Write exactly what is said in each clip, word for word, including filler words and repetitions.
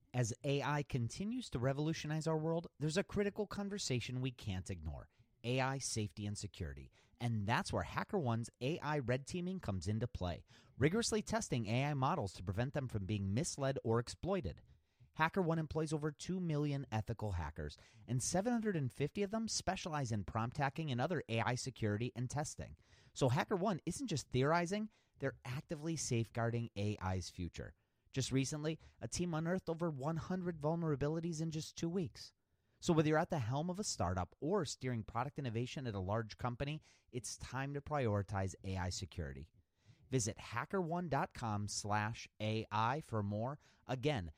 As A I continues to revolutionize our world, there's a critical conversation we can't ignore: A I safety and security. And that's where HackerOne's A I red teaming comes into play, rigorously testing A I models to prevent them from being misled or exploited. HackerOne employs over two million ethical hackers, and seven hundred fifty of them specialize in prompt hacking and other A I security and testing. So HackerOne isn't just theorizing, they're actively safeguarding A I's future. Just recently, a team unearthed over one hundred vulnerabilities in just two weeks. So whether you're at the helm of a startup or steering product innovation at a large company, it's time to prioritize A I security. Visit HackerOne.com slash AI for more. Again,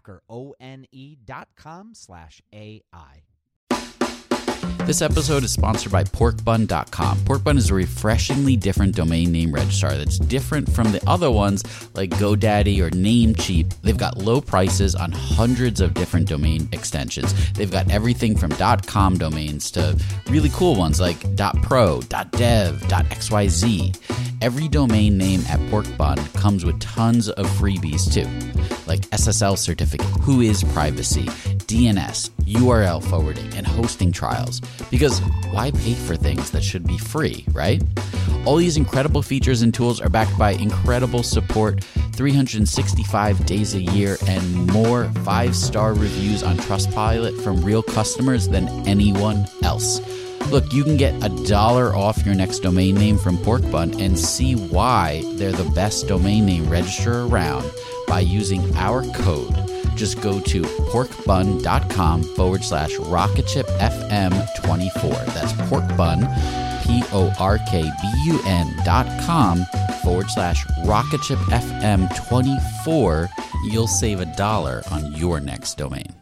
HackerOne.com slash AI. This episode is sponsored by pork bun dot com. Porkbun is a refreshingly different domain name registrar that's different from the other ones like GoDaddy or Namecheap. They've got low prices on hundreds of different domain extensions. They've got everything from .com domains to really cool ones like .pro, .dev, .xyz. Every domain name at Porkbun comes with tons of freebies too, like S S L certificate, Whois privacy, D N S, U R L forwarding, and hosting trials. Because why pay for things that should be free, right? All these incredible features and tools are backed by incredible support, three hundred sixty-five days a year, and more five-star reviews on Trustpilot from real customers than anyone else. Look, you can get a dollar off your next domain name from Porkbun and see why they're the best domain name registrar around by using our code. Just go to porkbun.com forward slash rocketshipfm24. That's porkbun, P-O-R-K-B-U-N dot com forward slash rocketshipfm24. You'll save a dollar on your next domain.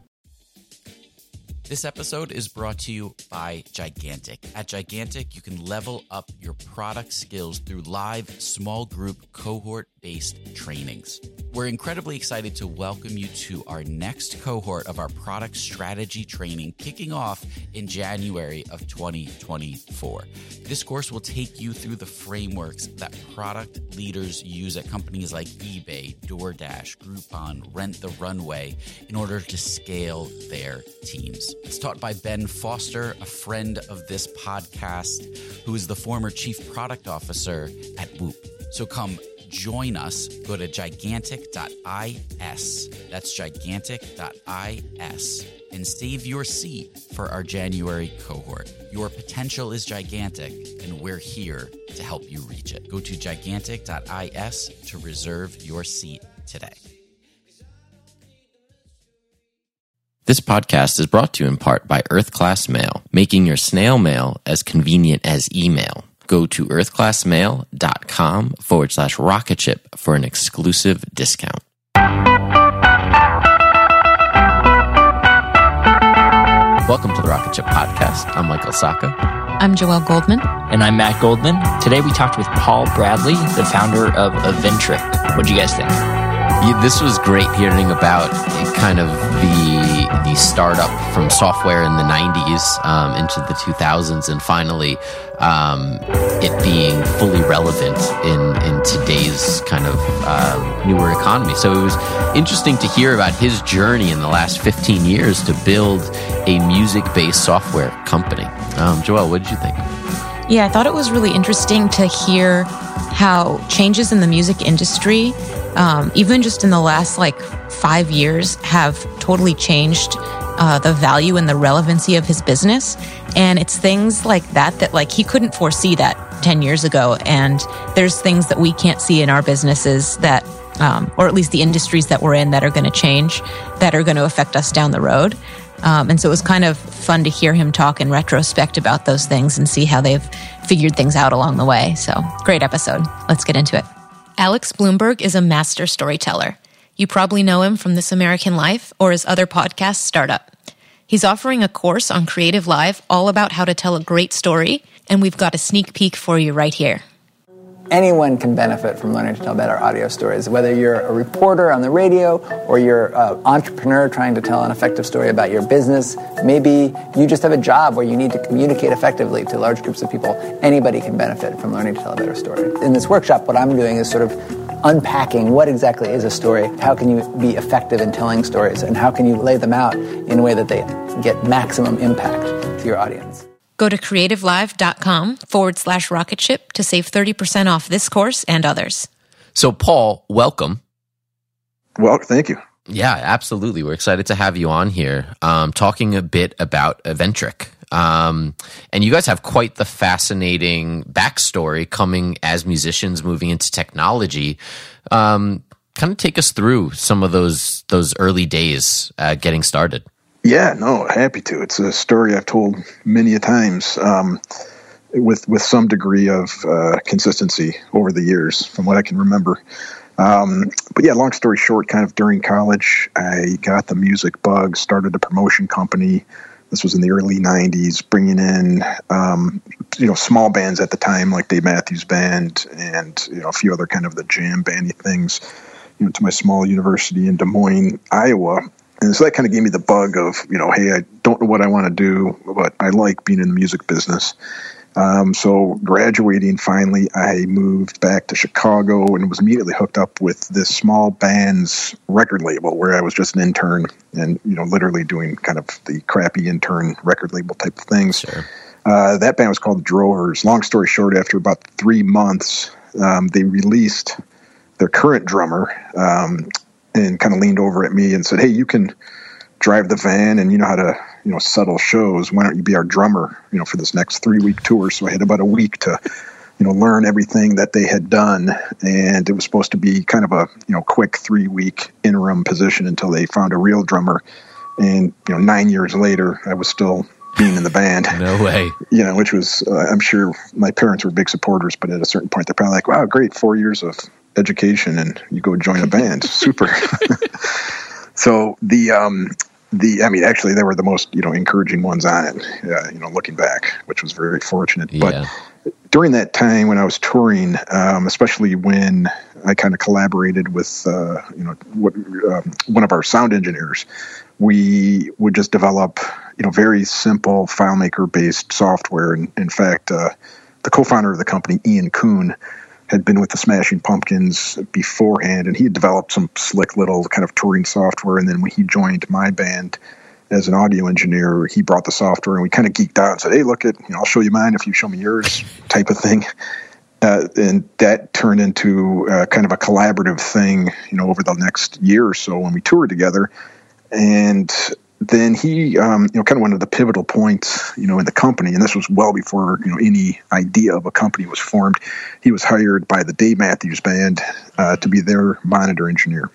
This episode is brought to you by Gigantic. At Gigantic, you can level up your product skills through live, small group, cohort-based trainings. We're incredibly excited to welcome you to our next cohort of our product strategy training, kicking off in January of twenty twenty-four. This course will take you through the frameworks that product leaders use at companies like eBay, DoorDash, Groupon, Rent the Runway in order to scale their teams. It's taught by Ben Foster, a friend of this podcast, who is the former chief product officer at Whoop. So come join us. Go to gigantic dot is. That's gigantic dot is and save your seat for our January cohort. Your potential is gigantic, and we're here to help you reach it. Go to gigantic dot is to reserve your seat today. This podcast is brought to you in part by Earth Class Mail, making your snail mail as convenient as email. Go to earthclassmail.com forward slash rocketship for an exclusive discount. Welcome to the Rocket Ship Podcast. I'm Michael Sacca. I'm Joelle Goldman. And I'm Matt Goldman. Today we talked with Paul Bradley, the founder of Aventric. What do you guys think? Yeah, this was great hearing about kind of the the startup from software in the nineties um, into the two thousands, and finally um, it being fully relevant in, in today's kind of um, newer economy. So it was interesting to hear about his journey in the last fifteen years to build a music-based software company. Um, Joelle, what did you think? Yeah, I thought it was really interesting to hear how changes in the music industry, um, even just in the last like five years, have totally changed uh, the value and the relevancy of his business. And it's things like that that like he couldn't foresee that ten years ago. And there's things that we can't see in our businesses that, um, or at least the industries that we're in, that are going to change, that are going to affect us down the road. Um, and so it was kind of fun to hear him talk in retrospect about those things and see how they've figured things out along the way. So great episode. Let's get into it. Alex Blumberg is a master storyteller. You probably know him from This American Life or his other podcast, Startup. He's offering a course on Creative Live all about how to tell a great story, and we've got a sneak peek for you right here. Anyone can benefit from learning to tell better audio stories, whether you're a reporter on the radio or you're an entrepreneur trying to tell an effective story about your business. Maybe you just have a job where you need to communicate effectively to large groups of people. Anybody can benefit from learning to tell a better story. In this workshop, what I'm doing is sort of unpacking what exactly is a story, how can you be effective in telling stories, and how can you lay them out in a way that they get maximum impact to your audience. Go to creativelive.com forward slash rocket ship to save thirty percent off this course and others. So, Paul, welcome. Well, thank you. Yeah, absolutely. We're excited to have you on here, um, talking a bit about Eventric. Um, and you guys have quite the fascinating backstory coming as musicians moving into technology. Um, kind of take us through some of those those early days uh, getting started. Yeah, no, happy to. It's a story I've told many a times, um, with with some degree of uh, consistency over the years, from what I can remember. Um, but yeah, long story short, kind of during college, I got the music bug, started a promotion company. This was in the early nineties, bringing in, um, you know, small bands at the time, like Dave Matthews Band and, you know, a few other kind of the jam bandy things, you know, to my small university in Des Moines, Iowa. And so that kind of gave me the bug of, you know, hey, I don't know what I want to do, but I like being in the music business. Um, so graduating finally, I moved back to Chicago and was immediately hooked up with this small band's record label where I was just an intern and, you know, literally doing kind of the crappy intern record label type of things. Sure. Uh, that band was called the Drovers. Long story short, after about three months, um, they released their current drummer, um, and kind of leaned over at me and said, hey, you can drive the van and you know how to, you know, settle shows. Why don't you be our drummer, you know, for this next three week tour? So I had about a week to, you know, learn everything that they had done. And it was supposed to be kind of a, you know, quick three week interim position until they found a real drummer. And, you know, nine years later, I was still being in the band. No way. You know, which was, uh, I'm sure my parents were big supporters, but at a certain point, they're probably like, wow, great, four years of education and you go join a band. Super. So the, um, the, I mean, actually they were the most, you know, encouraging ones on it, uh, you know, looking back, which was very fortunate. Yeah. But during that time when I was touring, um, especially when I kind of collaborated with, uh, you know, what, um, one of our sound engineers, we would just develop, you know, very simple FileMaker based software. And in fact, uh, the co-founder of the company, Ian Kuhn, had been with the Smashing Pumpkins beforehand, and he had developed some slick little kind of touring software. And then when he joined my band as an audio engineer, he brought the software, and we kind of geeked out and said, hey, look, at, you know, I'll show you mine if you show me yours, type of thing. Uh, and that turned into uh, kind of a collaborative thing, you know, over the next year or so when we toured together. And then he, um, you know, kind of one of the pivotal points, you know, in the company, and this was well before, you know, any idea of a company was formed. He was hired by the Dave Matthews Band uh, to be their monitor engineer.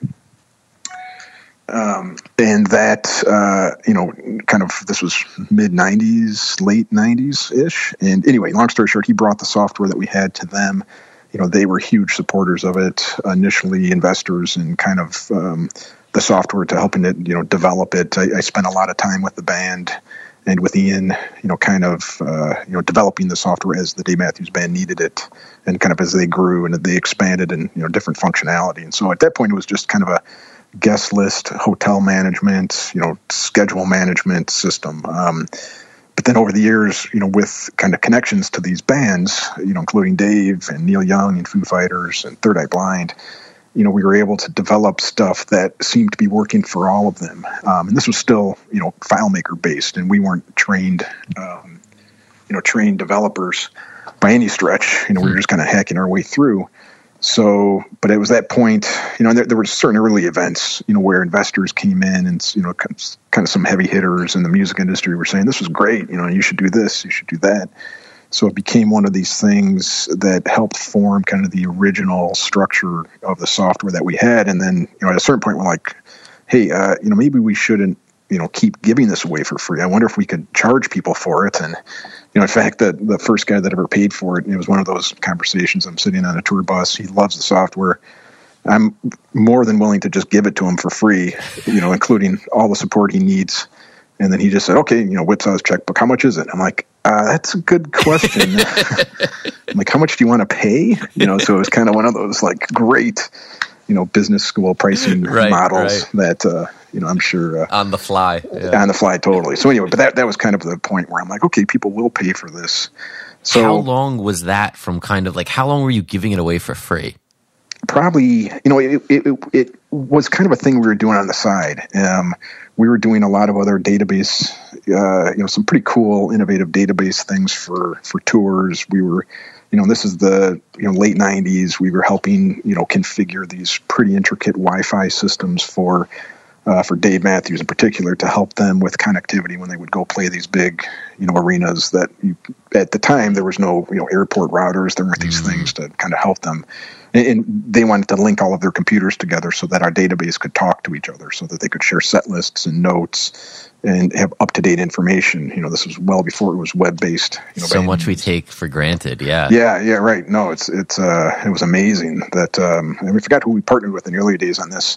Um, and that, uh, you know, kind of, this was mid nineties, late nineties-ish. And anyway, long story short, he brought the software that we had to them. You know, they were huge supporters of it, initially investors in kind of um, the software to helping it, you know, develop it. I, I spent a lot of time with the band and with Ian, you know, kind of, uh, you know, developing the software as the Dave Matthews Band needed it and kind of as they grew and they expanded and, you know, different functionality. And so at that point, it was just kind of a guest list, hotel management, you know, schedule management system. Um, but then over the years, you know, with kind of connections to these bands, you know, including Dave and Neil Young and Foo Fighters and Third Eye Blind, you know, we were able to develop stuff that seemed to be working for all of them. Um, and this was still, you know, FileMaker based, and we weren't trained, um, you know, trained developers by any stretch. You know, we were just kind of hacking our way through. So, but it was that point, you know, there, there were certain early events, you know, where investors came in and, you know, kind of some heavy hitters in the music industry were saying, this was great, you know, you should do this, you should do that. So it became one of these things that helped form kind of the original structure of the software that we had. And then, you know, at a certain point, we're like, hey, uh, you know, maybe we shouldn't, you know, keep giving this away for free. I wonder if we could charge people for it. And, you know, in fact, the, the first guy that ever paid for it, it was one of those conversations. I'm sitting on a tour bus. He loves the software. I'm more than willing to just give it to him for free, you know, including all the support he needs. And then he just said, okay, you know, whips out his checkbook. How much is it? I'm like, uh, that's a good question. I'm like, how much do you want to pay? You know, so it was kind of one of those like great, you know, business school pricing right, models right. that, uh, you know, I'm sure. Uh, on the fly. Yeah. On the fly, totally. So anyway, but that, that was kind of the point where I'm like, okay, people will pay for this. So how long was that from kind of like, how long were you giving it away for free? probably, you know, it, it, it was kind of a thing we were doing on the side. Um, we were doing a lot of other database, uh, you know, some pretty cool, innovative database things for, for tours. We were, you know, this is the, you know, late nineties. We were helping, you know, configure these pretty intricate Wi-Fi systems for, uh, for Dave Matthews in particular, to help them with connectivity when they would go play these big, you know, arenas that you, at the time there was no, you know, airport routers. There weren't these mm-hmm. things to kind of help them. And they wanted to link all of their computers together so that our database could talk to each other, so that they could share set lists and notes and have up-to-date information. You know, this was well before it was web-based. You know, so much we take for granted, yeah. Yeah, yeah, right. No, it's it's uh, it was amazing that um, and we forgot who we partnered with in the early days on this,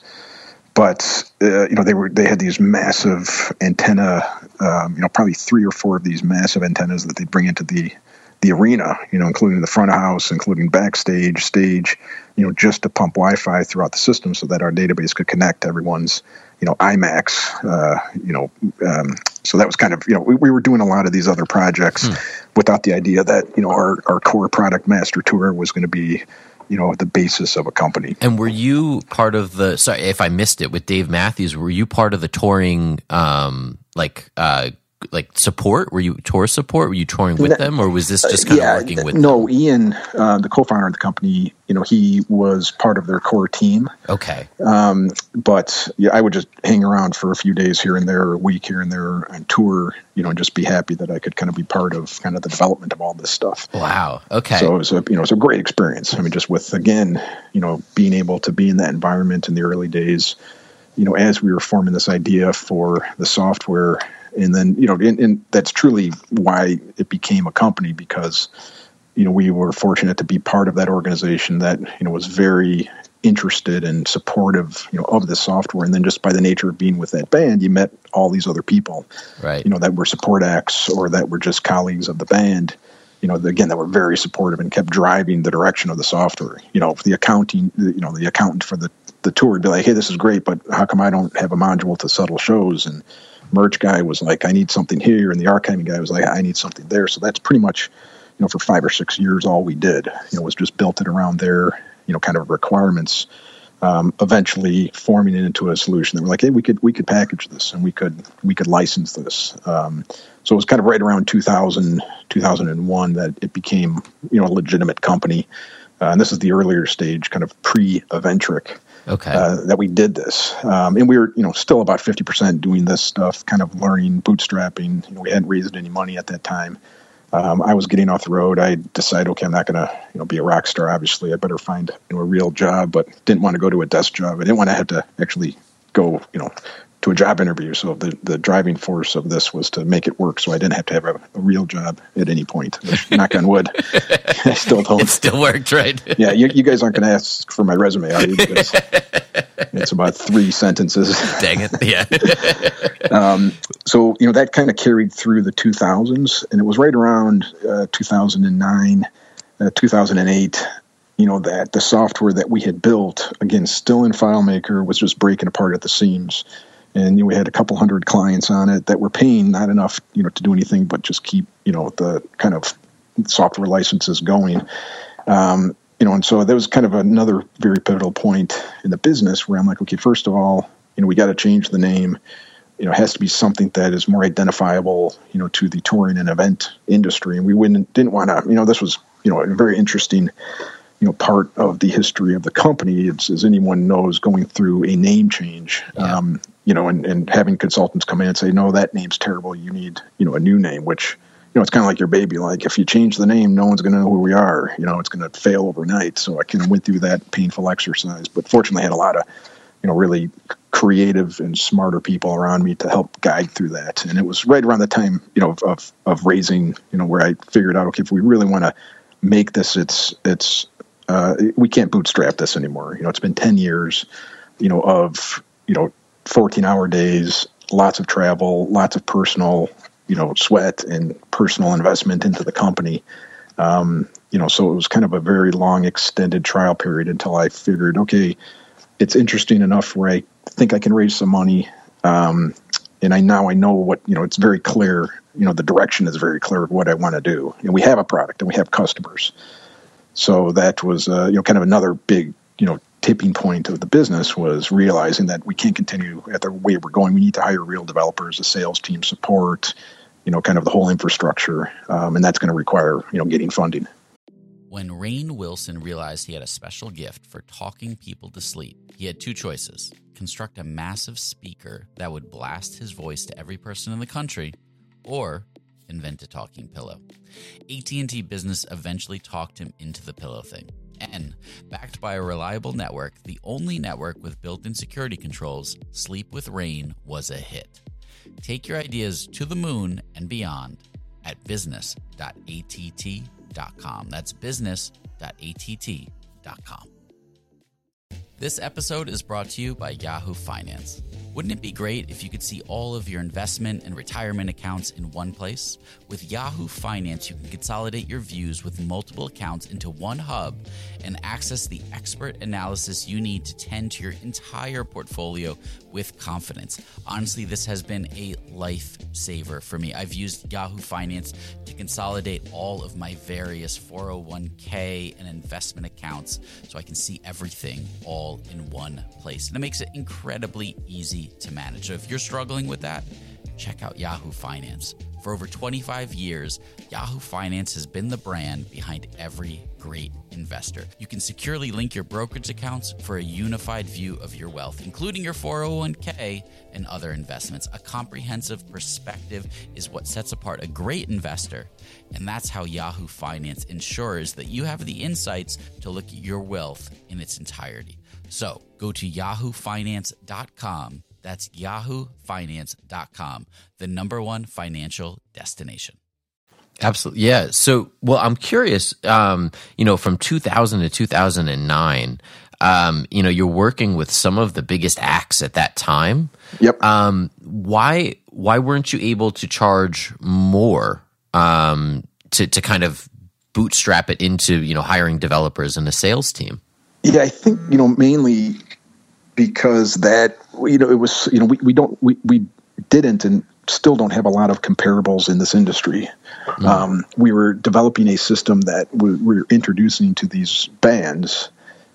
but uh, you know, they were they had these massive antenna, um, you know, probably three or four of these massive antennas that they'd bring into the the arena, you know, including the front of house, including backstage, stage, you know, just to pump Wi-Fi throughout the system so that our database could connect to everyone's, you know, IMAX, uh, you know, um, so that was kind of, you know, we, we were doing a lot of these other projects hmm. without the idea that, you know, our, our core product Master Tour was going to be, you know, the basis of a company. And were you part of the, sorry if I missed it, with Dave Matthews, were you part of the touring, um, like, uh, like support? Were you tour support? Were you touring with no, them, or was this just kind yeah, of working with no, them? Ian, uh, the co-founder of the company, you know, he was part of their core team. Okay. Um, but yeah, I would just hang around for a few days here and there, or a week here and there on tour, you know, and just be happy that I could kind of be part of kind of the development of all this stuff. Wow. Okay. So it was a, you know, it's a great experience. I mean, just with, again, you know, being able to be in that environment in the early days, you know, as we were forming this idea for the software. And then, you know, and, and that's truly why it became a company, because, you know, we were fortunate to be part of that organization that, you know, was very interested and supportive, you know, of the software. And then just by the nature of being with that band, you met all these other people, right? You know, that were support acts or that were just colleagues of the band, you know, again, that were very supportive and kept driving the direction of the software. You know, the accounting, you know, the accountant for the, the tour would be like, hey, this is great, but how come I don't have a module to settle shows? And merch guy was like, I need something here. And the archiving guy was like, I need something there. So that's pretty much, you know, for five or six years, all we did, you know, was just built it around their, you know, kind of requirements, um, eventually forming it into a solution that we're like, hey, we could, we could package this and we could, we could license this. Um, so it was kind of right around two thousand, two thousand one that it became, you know, a legitimate company. Uh, and this is the earlier stage, kind of pre-Aventric. Okay. Uh, that we did this. Um, and we were, you know, still about fifty percent doing this stuff, kind of learning, bootstrapping. You know, we hadn't raised any money at that time. Um, I was getting off the road. I decided, okay, I'm not going to, you know, be a rock star. Obviously, I better find, you know, a real job, but didn't want to go to a desk job. I didn't want to have to actually go, you know, to a job interview. So the, the driving force of this was to make it work. So I didn't have to have a, a real job at any point, which, knock on wood, I still don't. It still worked, right? Yeah. You, you guys aren't going to ask for my resume, are you? Because it's about three sentences. Dang it. Yeah. um, so, you know, that kind of carried through the two thousands, and it was right around uh, two thousand nine, uh, two thousand eight, you know, that the software that we had built, again, still in FileMaker, was just breaking apart at the seams. And you know, we had a couple hundred clients on it that were paying not enough, you know, to do anything but just keep, you know, the kind of software licenses going. Um, you know, and so there was kind of another very pivotal point in the business where I'm like, okay, first of all, you know, we got to change the name. You know, it has to be something that is more identifiable, you know, to the touring and event industry. And we wouldn't, didn't want to, you know, this was, you know, a very interesting, you know, part of the history of the company. It's, as anyone knows, going through a name change. Yeah. Um, you know, and, and having consultants come in and say, no, that name's terrible. You need, you know, a new name, which, you know, it's kind of like your baby. Like if you change the name, no one's going to know who we are. You know, it's going to fail overnight. So I kind of went through that painful exercise, but fortunately I had a lot of, you know, really creative and smarter people around me to help guide through that. And it was right around the time, you know, of, of, of raising, you know, where I figured out, okay, if we really want to make this, it's, it's, uh, we can't bootstrap this anymore. You know, it's been ten years, you know, of, you know, fourteen hour days, lots of travel, lots of personal, you know, sweat and personal investment into the company. Um, you know, so it was kind of a very long extended trial period until I figured, okay, it's interesting enough where I think I can raise some money. Um, and I now I know what, you know, it's very clear, you know, the direction is very clear of what I want to do. And we have a product and we have customers. So that was, uh, you know, kind of another big you know, tipping point of the business was realizing that we can't continue at the way we're going. We need to hire real developers, a sales team, support, you know, kind of the whole infrastructure, um, and that's going to require, you know, getting funding. When Rainn Wilson realized he had a special gift for talking people to sleep, he had two choices: construct a massive speaker that would blast his voice to every person in the country, or invent a talking pillow. A T and T Business eventually talked him into the pillow thing. And, backed by a reliable network, the only network with built-in security controls, Sleep with Rainn was a hit. Take your ideas to the moon and beyond at business dot A T T dot com. That's business dot A T T dot com. This episode is brought to you by Yahoo Finance. Wouldn't it be great if you could see all of your investment and retirement accounts in one place? With Yahoo Finance, you can consolidate your views with multiple accounts into one hub and access the expert analysis you need to tend to your entire portfolio with confidence. Honestly, this has been a lifesaver for me. I've used Yahoo Finance to consolidate all of my various four oh one k and investment accounts so I can see everything all in one place. And it makes it incredibly easy to manage. So if you're struggling with that, check out Yahoo Finance. For over twenty-five years, Yahoo Finance has been the brand behind every great investor. You can securely link your brokerage accounts for a unified view of your wealth, including your four oh one k and other investments. A comprehensive perspective is what sets apart a great investor, and that's how Yahoo Finance ensures that you have the insights to look at your wealth in its entirety. So go to yahoo finance dot com. That's yahoo finance dot com, the number one financial destination. Absolutely. Yeah. So, well, I'm curious, um, you know, from two thousand to two thousand nine, um, you know, you're working with some of the biggest acts at that time. Yep. Um, why, why weren't you able to charge more, um, to, to kind of bootstrap it into, you know, hiring developers and a sales team? Yeah, I think, you know, mainly because that, you know, it was, you know, we, we don't, we, we didn't and still don't have a lot of comparables in this industry. Mm. Um, we were developing a system that we, we were introducing to these bands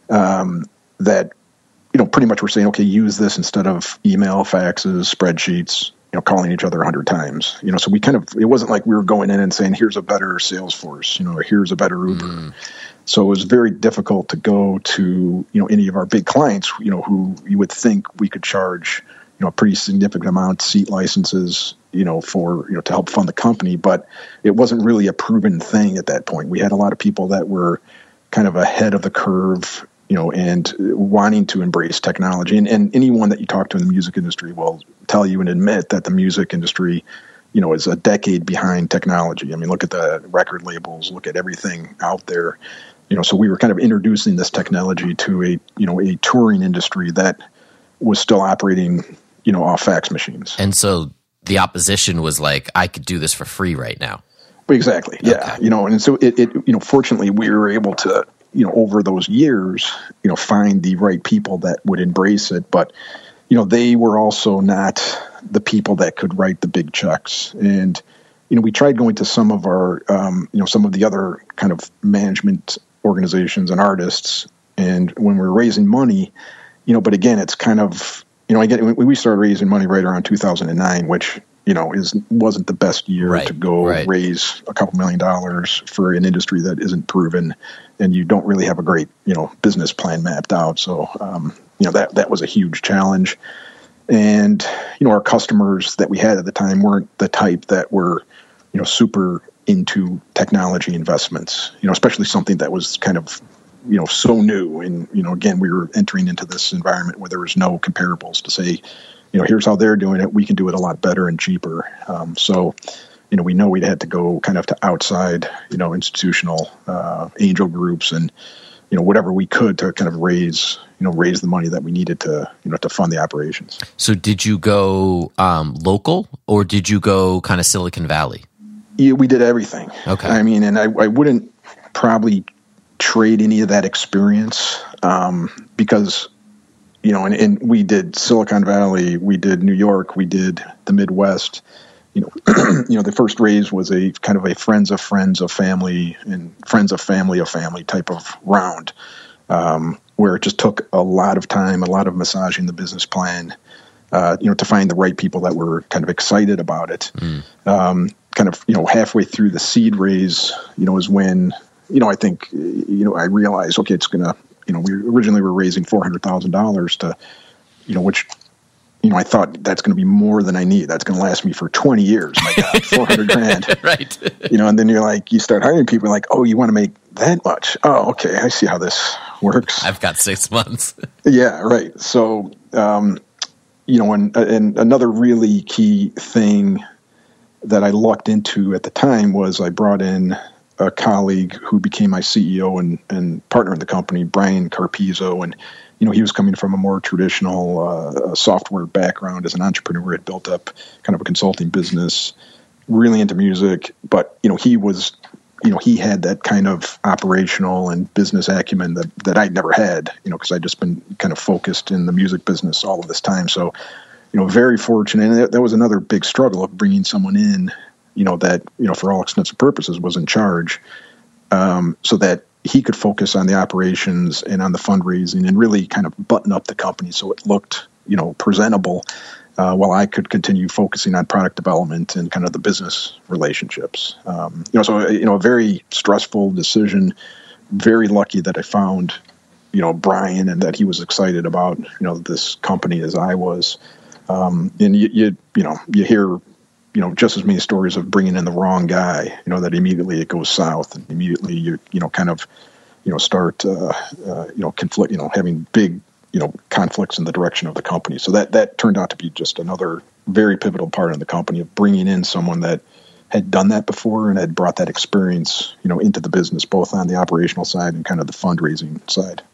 um, that, you know, pretty much we're saying, okay, use this instead of email, faxes, spreadsheets, you know, calling each other a hundred times, you know, so we kind of, it wasn't like we were going in and saying, here's a better Salesforce, you know, or here's a better Uber. Mm. So it was very difficult to go to, you know, any of our big clients, you know, who you would think we could charge, you know, a pretty significant amount, seat licenses, you know, for, you know, to help fund the company. But it wasn't really a proven thing at that point. We had a lot of people that were kind of ahead of the curve, you know, and wanting to embrace technology. And, and anyone that you talk to in the music industry will tell you and admit that the music industry, you know, is a decade behind technology. I mean, look at the record labels, look at everything out there. You know, so we were kind of introducing this technology to a, you know, a touring industry that was still operating, you know, off fax machines. And so the opposition was like, I could do this for free right now. Exactly. Yeah. Okay. You know, and so it, it, you know, fortunately we were able to, you know, over those years, you know, find the right people that would embrace it. But, you know, they were also not the people that could write the big checks. And, you know, we tried going to some of our, um, you know, some of the other kind of management organizations and artists. And when we were raising money, you know, but again, it's kind of, you know, again, we started raising money right around two thousand nine, which, you know, is, wasn't the best year right, to go right. raise a couple million dollars for an industry that isn't proven, and you don't really have a great, you know, business plan mapped out. So, um, you know, that, that was a huge challenge. And, you know, our customers that we had at the time weren't the type that were, you know, super into technology investments, you know, especially something that was kind of, you know, so new. And, you know, again, we were entering into this environment where there was no comparables to say, you know, here's how they're doing it. We can do it a lot better and cheaper. Um, so, you know, we know we'd had to go kind of to outside, you know, institutional uh, angel groups and, you know, whatever we could to kind of raise, you know, raise the money that we needed to, you know, to fund the operations. So did you go um, local or did you go kind of Silicon Valley? Yeah, we did everything. Okay. I mean, and I, I wouldn't probably trade any of that experience um, because, you know, and, and we did Silicon Valley, we did New York, we did the Midwest. You know, you know, the first raise was a kind of a friends of friends of family and friends of family of family type of round, um, where it just took a lot of time, a lot of massaging the business plan, uh, you know, to find the right people that were kind of excited about it. Mm. Um, kind of, you know, halfway through the seed raise, you know, is when, you know, I think, you know, I realized, okay, it's going to, you know, we originally were raising four hundred thousand dollars to, you know, which, you know, I thought that's going to be more than I need. That's going to last me for twenty years. My God, four hundred grand. Right. You know, and then you're like, you start hiring people like, oh, you want to make that much? Oh, okay. I see how this works. I've got six months. Yeah. Right. So, um, you know, and, and another really key thing that I lucked into at the time was I brought in a colleague who became my C E O and, and partner in the company, Brian Carpizzo. And, you know, he was coming from a more traditional uh, software background as an entrepreneur, had built up kind of a consulting business, really into music. But, you know, he was, you know, he had that kind of operational and business acumen that, that I'd never had, you know, because I'd just been kind of focused in the music business all of this time. So, you know, very fortunate. And that, that was another big struggle of bringing someone in, you know, that, you know, for all extents and purposes was in charge, um, so that he could focus on the operations and on the fundraising and really kind of button up the company so it looked, you know, presentable, uh, while I could continue focusing on product development and kind of the business relationships. Um, you know, so, you know, a very stressful decision, very lucky that I found, you know, Brian and that he was excited about, you know, this company as I was. Um, and you, you, you know, you hear, you know, just as many stories of bringing in the wrong guy, you know, that immediately it goes south and immediately you, you know, kind of, you know, start, uh, uh, you know, conflict, you know, having big, you know, conflicts in the direction of the company. So that, that turned out to be just another very pivotal part of the company of bringing in someone that had done that before and had brought that experience, you know, into the business, both on the operational side and kind of the fundraising side.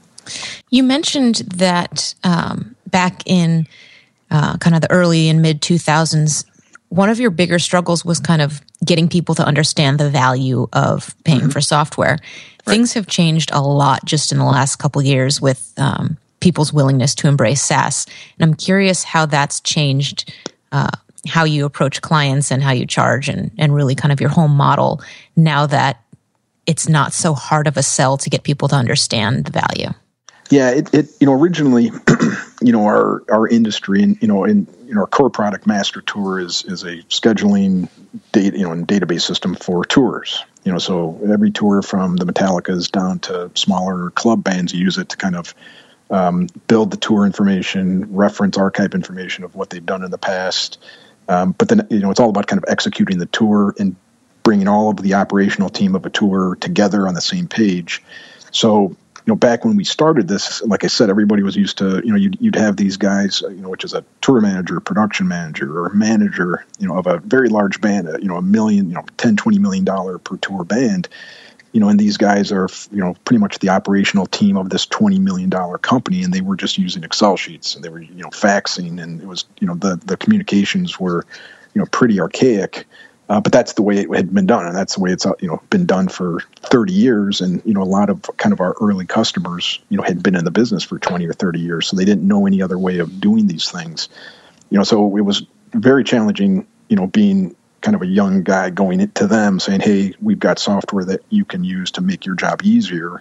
You mentioned that um, back in uh, kind of the early and mid two thousands, one of your bigger struggles was kind of getting people to understand the value of paying mm-hmm. for software. Right. Things have changed a lot just in the last couple of years with um, people's willingness to embrace SaaS. And I'm curious how that's changed uh, how you approach clients and how you charge and, and really kind of your whole model now that it's not so hard of a sell to get people to understand the value. Yeah, it, it you know, originally, you know, our, our industry and, you know, in, you know, our core product Master Tour is, is a scheduling data, you know, and database system for tours. You know, so every tour from the Metallicas down to smaller club bands use it to kind of um, build the tour information, reference archive information of what they've done in the past. Um, but then, you know, it's all about kind of executing the tour and bringing all of the operational team of a tour together on the same page. So, you know, back when we started this, like I said, everybody was used to, you know, you'd, you'd have these guys, you know, which is a tour manager, production manager, or a manager, you know, of a very large band, you know, a million, you know, ten, twenty million dollars per tour band, you know, and these guys are, you know, pretty much the operational team of this twenty million dollars company, and they were just using Excel sheets, and they were, you know, faxing, and it was, you know, the, the communications were, you know, pretty archaic. Uh, but that's the way it had been done, and that's the way it's, you know, been done for thirty years. And, you know, a lot of kind of our early customers, you know, had been in the business for twenty or thirty years, so they didn't know any other way of doing these things. You know, so it was very challenging, you know, being kind of a young guy going into them saying, hey, we've got software that you can use to make your job easier.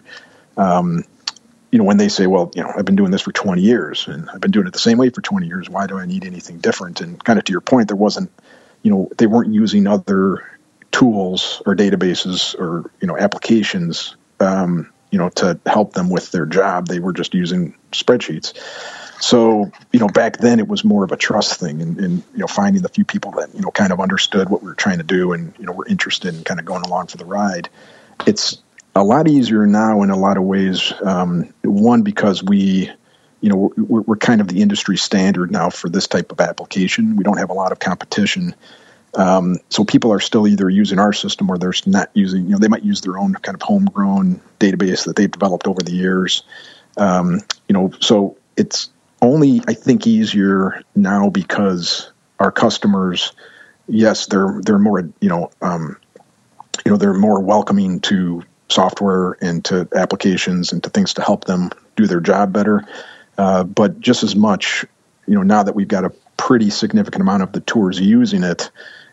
Um, you know, when they say, well, you know, I've been doing this for twenty years, and I've been doing it the same way for twenty years, why do I need anything different? And kind of to your point, there wasn't, you know, they weren't using other tools or databases or, you know, applications, um, you know, to help them with their job. They were just using spreadsheets. So, you know, back then it was more of a trust thing, and, and, you know, finding the few people that, you know, kind of understood what we were trying to do and, you know, were interested in kind of going along for the ride. It's a lot easier now in a lot of ways. Um, one, because we, you know, we're, we're kind of the industry standard now for this type of application. We don't have a lot of competition. Um, so people are still either using our system or they're not using, you know, they might use their own kind of homegrown database that they've developed over the years. Um, you know, so it's only, I think, easier now because our customers, yes, they're, they're more, you know, um, you know, they're more welcoming to software and to applications and to things to help them do their job better. Uh, but just as much, you know, now that we've got a pretty significant amount of the tours using it,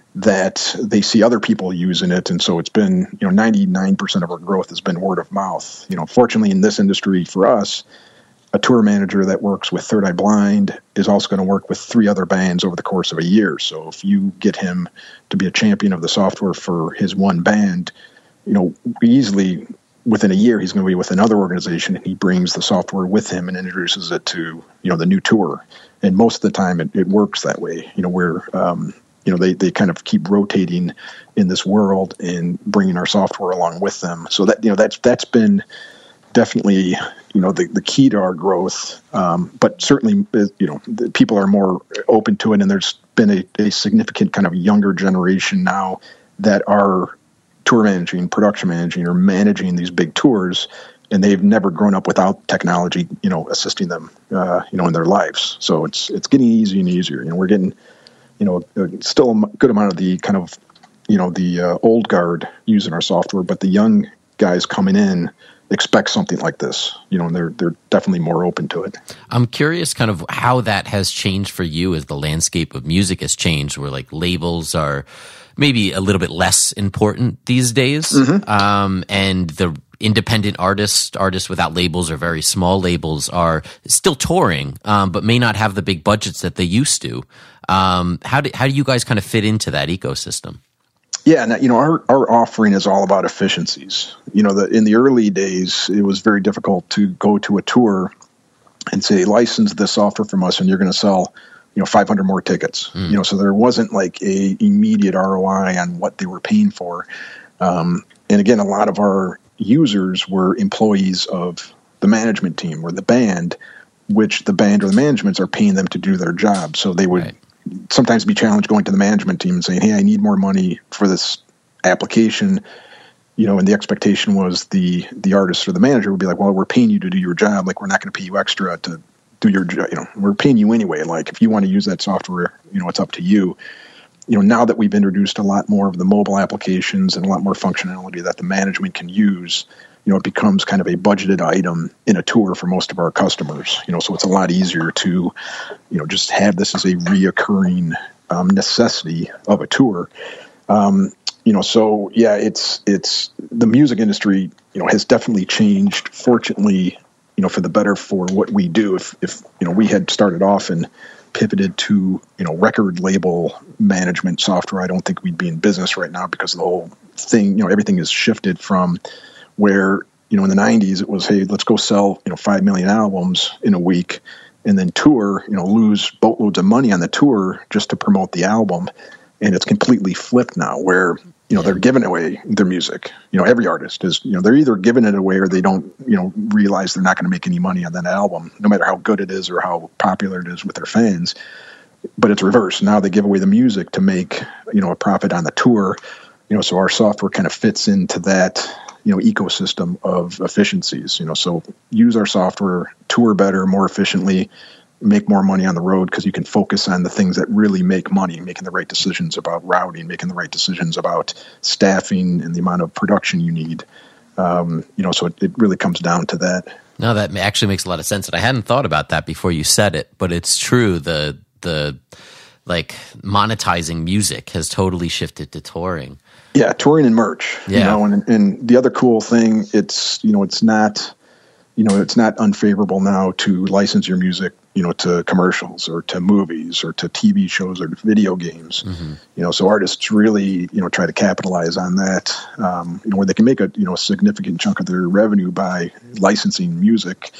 that they see other people using it. And so it's been, you know, ninety-nine percent of our growth has been word of mouth. You know, fortunately in this industry for us, a tour manager that works with Third Eye Blind is also going to work with three other bands over the course of a year. So if you get him to be a champion of the software for his one band, you know, easily within a year, he's going to be with another organization, and he brings the software with him and introduces it to, you know, the new tour. And most of the time it, it works that way, you know, where, um, you know, they, they kind of keep rotating in this world and bringing our software along with them. So that, you know, that's, that's been definitely, you know, the, the key to our growth. Um, but certainly, you know, the people are more open to it, and there's been a, a significant kind of younger generation now that are tour managing, production managing, or managing these big tours, and they've never grown up without technology, you know, assisting them, uh, you know, in their lives. So it's it's getting easier and easier. You know, we're getting, you know, still a good amount of the kind of, you know, the uh, old guard using our software, but the young guys coming in expect something like this, you know, and they're they're definitely more open to it. I'm curious kind of how that has changed for you as the landscape of music has changed, where like labels are maybe a little bit less important these days. Mm-hmm. Um, and the independent artists, artists without labels or very small labels are still touring, um, but may not have the big budgets that they used to. Um, how do, how do you guys kind of fit into that ecosystem? Yeah, and, you know, our, our offering is all about efficiencies. You know, the, in the early days, it was very difficult to go to a tour and say, license this software from us and you're going to sell, you know, five hundred more tickets. Mm. You know, so there wasn't like a immediate R O I on what they were paying for. Um, and again, a lot of our users were employees of the management team or the band, which the band or the managements are paying them to do their job. So they would right. sometimes be challenged going to the management team and saying, hey, I need more money for this application. You know, and the expectation was the the artist or the manager would be like, well, we're paying you to do your job. Like, we're not going to pay you extra to do your job. You know, we're paying you anyway. Like, if you want to use that software, you know, it's up to you. You know, now that we've introduced a lot more of the mobile applications and a lot more functionality that the management can use, you know, it becomes kind of a budgeted item in a tour for most of our customers. You know, so it's a lot easier to, you know, just have this as a reoccurring um, necessity of a tour. Um, you know, so yeah, it's it's the music industry, you know, has definitely changed. Fortunately, you know, for the better for what we do. If if you know, we had started off and pivoted to, you know, record label management software, I don't think we'd be in business right now, because the whole thing, you know, everything has shifted from where, you know, in the nineties it was, hey, let's go sell, you know, five million albums in a week and then tour, you know, lose boatloads of money on the tour just to promote the album. And it's completely flipped now, where, you know, they're giving away their music. You know, every artist is, you know, they're either giving it away or they don't, you know, realize they're not going to make any money on that album, no matter how good it is or how popular it is with their fans. But it's reversed. Now they give away the music to make, you know, a profit on the tour. You know, so our software kind of fits into that, you know, ecosystem of efficiencies. You know, so use our software, tour better, more efficiently, make more money on the road, because you can focus on the things that really make money, making the right decisions about routing, making the right decisions about staffing and the amount of production you need. Um, you know, so it, it really comes down to that. No, that actually makes a lot of sense. And I hadn't thought about that before you said it, but it's true. The, the like monetizing music has totally shifted to touring. Yeah. Touring and merch, yeah. you know, and, and the other cool thing, it's, you know, it's not, you know, it's not unfavorable now to license your music, you know, to commercials or to movies or to T V shows or video games. Mm-hmm. You know, so artists really, you know, try to capitalize on that, um, you know, where they can make a, you know, a significant chunk of their revenue by licensing music.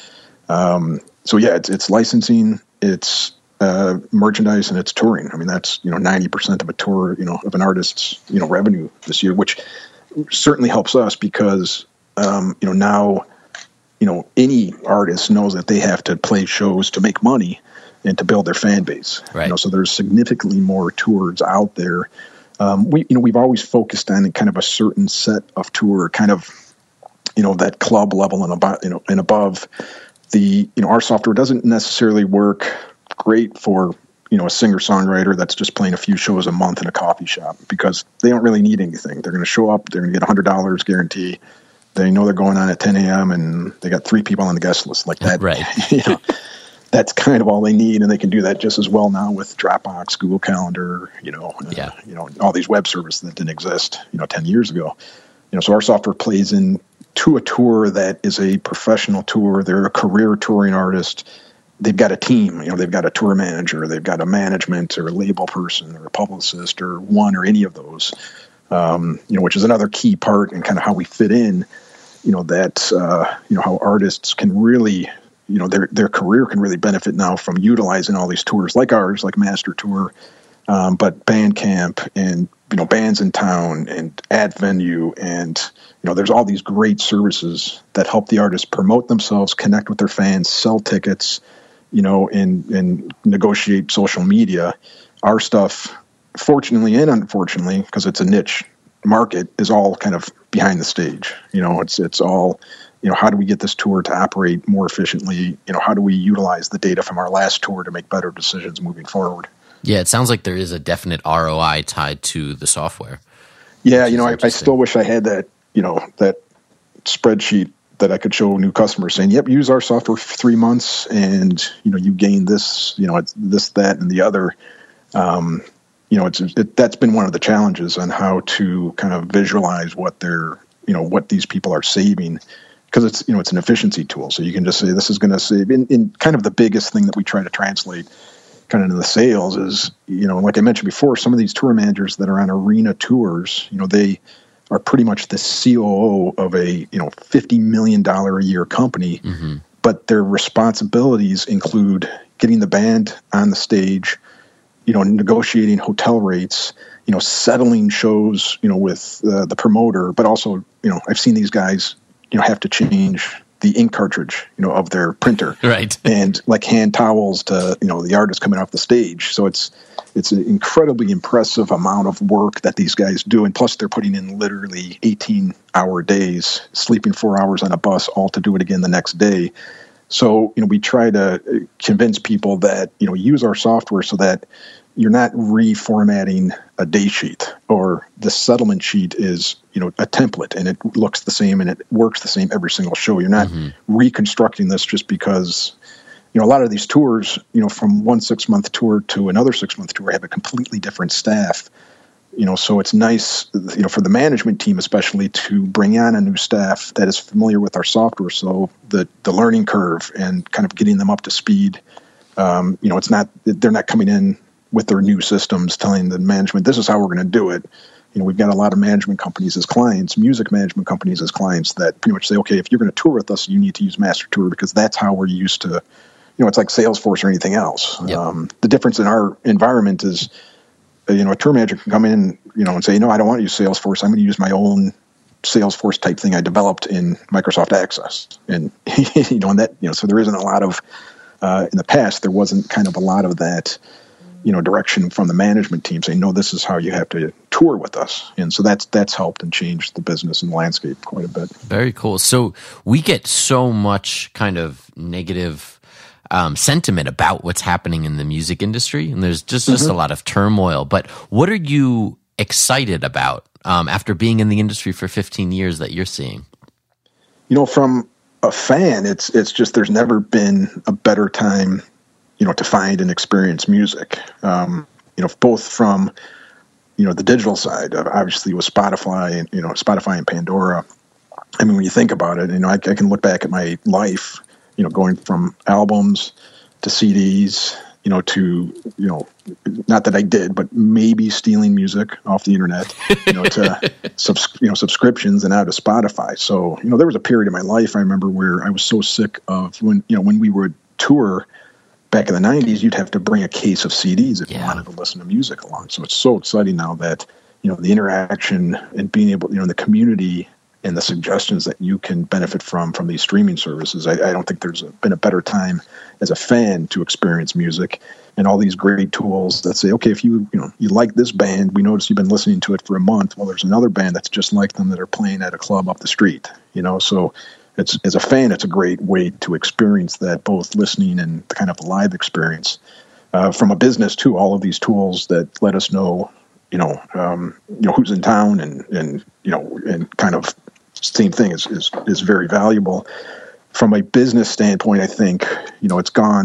Um, so yeah, it's, it's licensing, it's uh, merchandise, and it's touring. I mean, that's, you know, ninety percent of a tour, you know, of an artist's, you know, revenue this year, which certainly helps us because, um, you know, now, you know, any artist knows that they have to play shows to make money and to build their fan base. Right. You know, so there's significantly more tours out there. Um, we, you know, we've always focused on kind of a certain set of tour, kind of, you know, that club level and above, you know, and above. The, you know, our software doesn't necessarily work great for, you know, a singer-songwriter that's just playing a few shows a month in a coffee shop, because they don't really need anything. They're going to show up, they're going to get one hundred dollars guarantee. They know they're going on at ten a.m. and they got three people on the guest list like that. Right. You know? that's kind of all they need, and they can do that just as well now with Dropbox, Google Calendar, you know, yeah. uh, you know, all these web services that didn't exist, you know, ten years ago. You know, so our software plays in to a tour that is a professional tour. They're a career touring artist. They've got a team, you know, they've got a tour manager, they've got a management or a label person or a publicist or one or any of those, um, you know, which is another key part in kind of how we fit in, you know, that, uh, you know, how artists can really, you know, their, their career can really benefit now from utilizing all these tours like ours, like Master Tour, um, but Bandcamp and, you know, Bands in Town and Ad Venue, and, you know, there's all these great services that help the artists promote themselves, connect with their fans, sell tickets, you know, and, and negotiate social media. Our stuff, fortunately and unfortunately, because it's a niche market, is all kind of behind the stage. You know, it's it's all, you know, how do we get this tour to operate more efficiently? You know, how do we utilize the data from our last tour to make better decisions moving forward? Yeah, it sounds like there is a definite R O I tied to the software. Yeah, you know, I, I still wish I had that, you know, that spreadsheet that I could show new customers saying, yep, use our software for three months and, you know, you gain this, you know, it's this, that, and the other. Um, you know, it's, it, that's been one of the challenges on how to kind of visualize what they're, you know, what these people are saving, because it's, you know, it's an efficiency tool. So you can just say, this is going to save in, in kind of the biggest thing that we try to translate kind of in the sales is, you know, like I mentioned before, some of these tour managers that are on arena tours, you know, they are pretty much the C O O of a, you know, fifty million dollars a year company, mm-hmm. but their responsibilities include getting the band on the stage, you know, negotiating hotel rates, you know, settling shows, you know, with uh, the promoter, but also, you know, I've seen these guys, you know, have to change the ink cartridge, you know, of their printer, right? And like hand towels to, you know, the artist coming off the stage. So it's it's an incredibly impressive amount of work that these guys do, and plus they're putting in literally eighteen hour days, sleeping four hours on a bus, all to do it again the next day. So, you know, we try to convince people that, you know, use our software so that you're not reformatting a day sheet, or the settlement sheet is, you know, a template and it looks the same and it works the same every single show. You're not mm-hmm. reconstructing this just because, you know, a lot of these tours, you know, from one six month tour to another six month tour have a completely different staff, you know, so it's nice, you know, for the management team, especially, to bring on a new staff that is familiar with our software. So the, the learning curve and kind of getting them up to speed, um, you know, it's not, they're not coming in with their new systems telling the management, this is how we're going to do it. You know, we've got a lot of management companies as clients, music management companies as clients, that pretty much say, okay, if you're going to tour with us, you need to use Master Tour because that's how we're used to, you know, it's like Salesforce or anything else. Yep. Um, the difference in our environment is, uh, you know, a tour manager can come in, you know, and say, no, I don't want to use Salesforce. I'm going to use my own Salesforce type thing I developed in Microsoft Access. And, you know, and that, you know, so there isn't a lot of, uh, in the past, there wasn't kind of a lot of that, you know, direction from the management team saying, no, this is how you have to tour with us. And so that's, that's helped and changed the business and landscape quite a bit. Very cool. So we get so much kind of negative um, sentiment about what's happening in the music industry. And there's just, just mm-hmm. a lot of turmoil, but what are you excited about um, after being in the industry for fifteen years that you're seeing? You know, from a fan, it's, it's just, there's never been a better time, you know, to find and experience music, um, you know, both from, you know, the digital side, obviously with Spotify and, you know, Spotify and Pandora. I mean, when you think about it, you know, I, I can look back at my life, you know, going from albums to C Ds, you know, to, you know, not that I did, but maybe stealing music off the internet, you know, to, subs- you know, subscriptions and out of Spotify. So, you know, there was a period in my life, I remember, where I was so sick of when, you know, when we would tour back in the nineties, you'd have to bring a case of C Ds if yeah. you wanted to listen to music along. So it's so exciting now that, you know, the interaction and being able, you know, the community and the suggestions that you can benefit from from these streaming services. I, I don't think there's a, been a better time as a fan to experience music, and all these great tools that say, okay, if you, you know, you like this band, we notice you've been listening to it for a month. Well, there's another band that's just like them that are playing at a club up the street, you know, so it's, as a fan, it's a great way to experience that, both listening and kind of the live experience. Uh, from a business too, all of these tools that let us know, you know, um, you know, who's in town and, and, you know, and kind of same thing is, is, is very valuable. From a business standpoint, I think, you know, it's gone,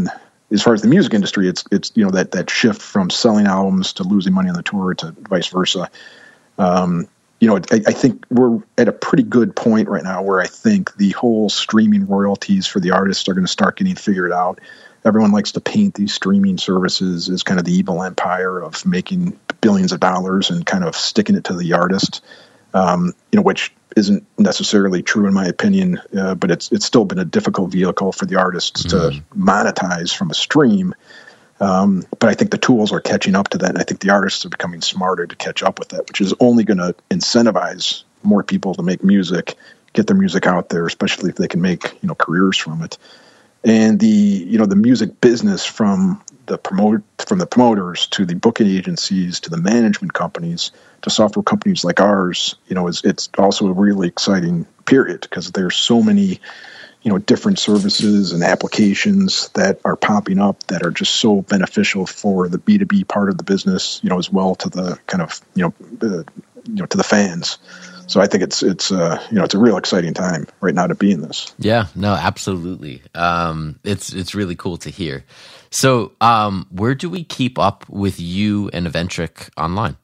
as far as the music industry, it's it's you know that that shift from selling albums to losing money on the tour to vice versa. Um, you know, I, I think we're at a pretty good point right now where I think the whole streaming royalties for the artists are going to start getting figured out. Everyone likes to paint these streaming services as kind of the evil empire of making billions of dollars and kind of sticking it to the artist, um, you know, which isn't necessarily true in my opinion, uh, but it's it's still been a difficult vehicle for the artists mm-hmm. to monetize from a stream. Um, but I think the tools are catching up to that, and I think the artists are becoming smarter to catch up with that, which is only going to incentivize more people to make music, get their music out there, especially if they can make you know careers from it. And the you know the music business from the promote from the promoters to the booking agencies to the management companies to software companies like ours, you know, is it's also a really exciting period because there's so many you know different services and applications that are popping up that are just so beneficial for the B two B part of the business, you know, as well to the kind of you know uh, you know to the fans. So I think it's it's uh, you know it's a real exciting time right now to be in this. Yeah, no, absolutely. Um, it's it's really cool to hear. So um, where do we keep up with you and Eventric online?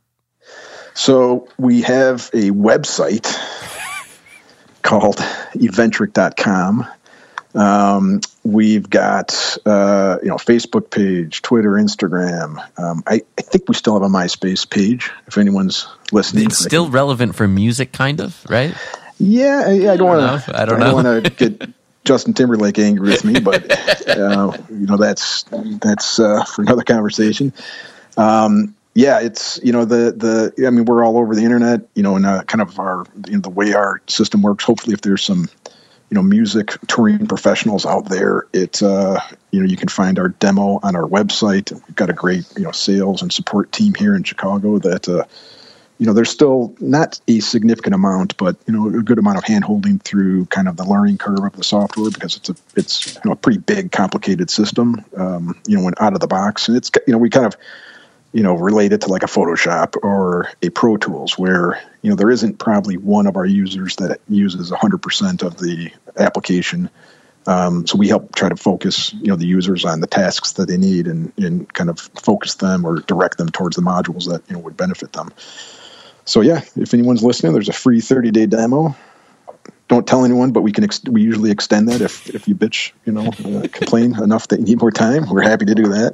So we have a website called eventric dot com. Um, we've got uh, you know Facebook page, Twitter, Instagram. Um, I, I think we still have a MySpace page. If anyone's listening, it's still can... relevant for music, kind of, right? Yeah, I, I don't want to. I don't I know. don't want to get Justin Timberlake angry with me, but uh, you know that's that's uh, for another conversation. Um, yeah, it's you know the the I mean we're all over the internet, you know, and uh, kind of our you know, the way our system works. Hopefully, if there's some you know, music touring professionals out there, it, uh, you know, you can find our demo on our website. We've got a great, you know, sales and support team here in Chicago that, uh, you know, there's still not a significant amount, but, you know, a good amount of hand-holding through kind of the learning curve of the software because it's a, it's, you know, a pretty big, complicated system, um, you know, when out of the box. And it's, you know, we kind of, you know, relate it to like a Photoshop or a Pro Tools where, you know, there isn't probably one of our users that uses one hundred percent of the application. Um, so we help try to focus, you know, the users on the tasks that they need and, and kind of focus them or direct them towards the modules that, you know, would benefit them. So, yeah, if anyone's listening, there's a free thirty-day demo. Don't tell anyone, but we can ex- we usually extend that if, if you bitch, you know, uh, complain enough that you need more time. We're happy to do that.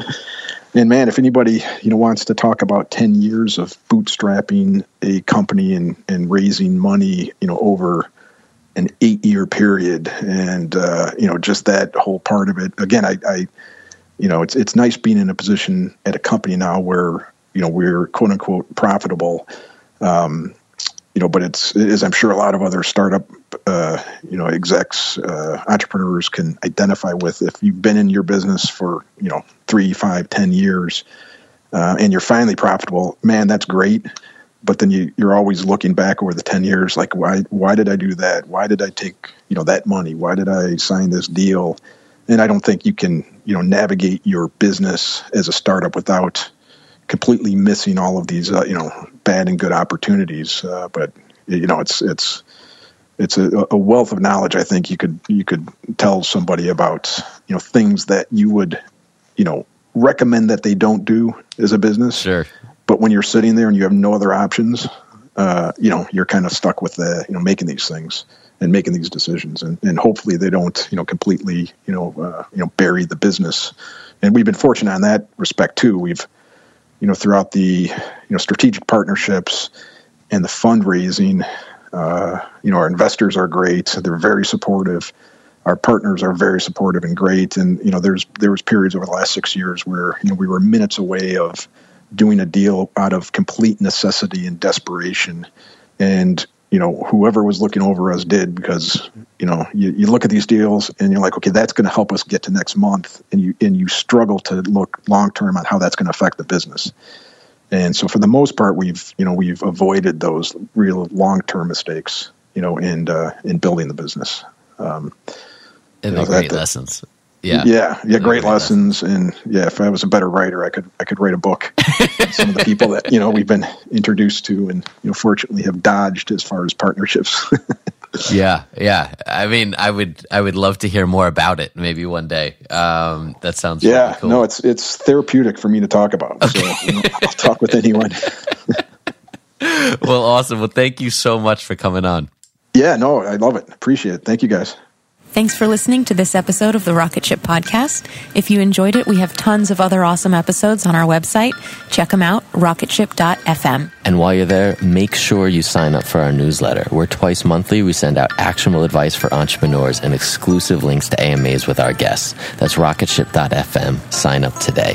And man, if anybody, you know, wants to talk about ten years of bootstrapping a company and, and raising money, you know, over an eight year period and, uh, you know, just that whole part of it. Again, I, I, you know, it's, it's nice being in a position at a company now where, you know, we're quote unquote profitable. Um, you know, but it's, as I'm sure a lot of other startup, uh, you know, execs, uh, entrepreneurs can identify with, if you've been in your business for, you know, three, five, ten years, uh, and you're finally profitable, man, that's great. But then you, you're always looking back over the ten years, like, why, why did I do that? Why did I take, you know, that money? Why did I sign this deal? And I don't think you can, you know, navigate your business as a startup without completely missing all of these, uh, you know, bad and good opportunities. Uh, but you know, it's it's it's a, a wealth of knowledge. I think you could you could tell somebody about, you know, things that you would, you know, recommend that they don't do as a business. Sure. But when you're sitting there and you have no other options, uh, you know, you're kind of stuck with the, you know, making these things and making these decisions, and, and hopefully they don't, you know, completely, you know, uh, you know, bury the business. And we've been fortunate in that respect too. We've, you know, throughout the, you know, strategic partnerships and the fundraising, uh, you know, our investors are great. They're very supportive. Our partners are very supportive and great. And, you know, there's, there was periods over the last six years where, you know, we were minutes away of doing a deal out of complete necessity and desperation. And, you know, whoever was looking over us did, because, you know, you, you look at these deals and you're like, okay, that's going to help us get to next month. And you, and you struggle to look long-term on how that's going to affect the business. And so for the most part, we've, you know, we've avoided those real long-term mistakes, you know, in, uh, in building the business. Um, and you know, the great that, lessons. Yeah. Yeah. Yeah. Great lessons. And yeah, if I was a better writer, I could, I could write a book. Some of the people that, you know, we've been introduced to and, you know, fortunately have dodged as far as partnerships. Yeah, yeah. I mean, I would, I would love to hear more about it. Maybe one day. Um, that sounds yeah. really cool. No, it's it's therapeutic for me to talk about. Okay. So you know, I'll talk with anyone. Well, awesome. Well, thank you so much for coming on. Yeah, no, I love it. Appreciate it. Thank you, guys. Thanks for listening to this episode of the Rocket Ship Podcast. If you enjoyed it, we have tons of other awesome episodes on our website. Check them out, rocket ship dot f m. And while you're there, make sure you sign up for our newsletter. We're twice monthly. We send out actionable advice for entrepreneurs and exclusive links to A M As with our guests. That's rocket ship dot f m. Sign up today.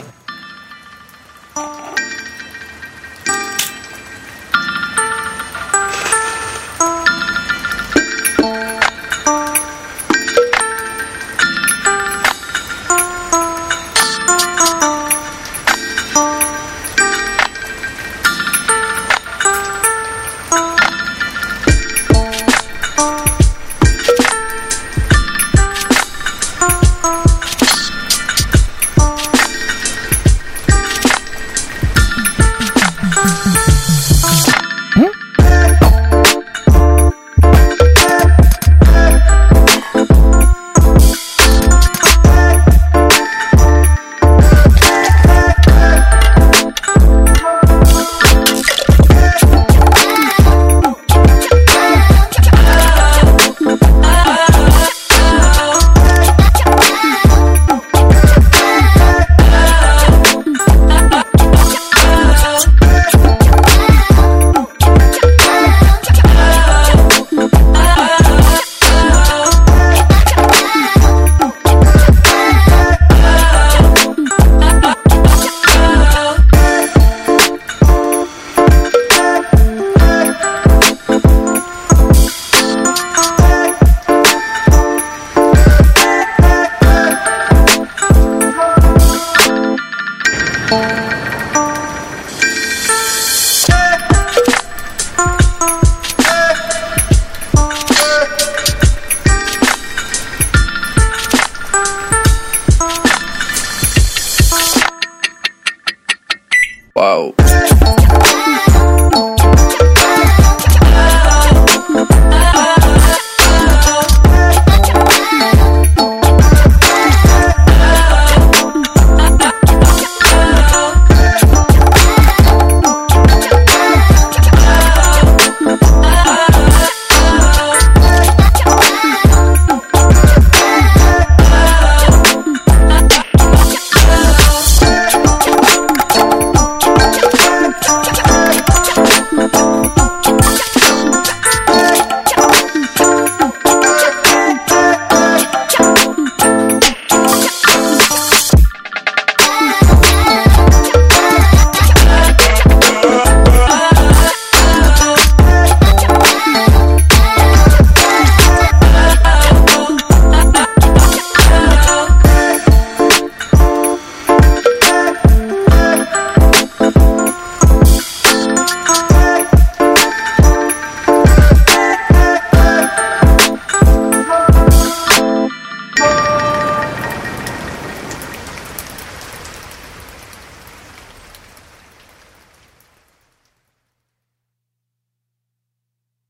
Wow.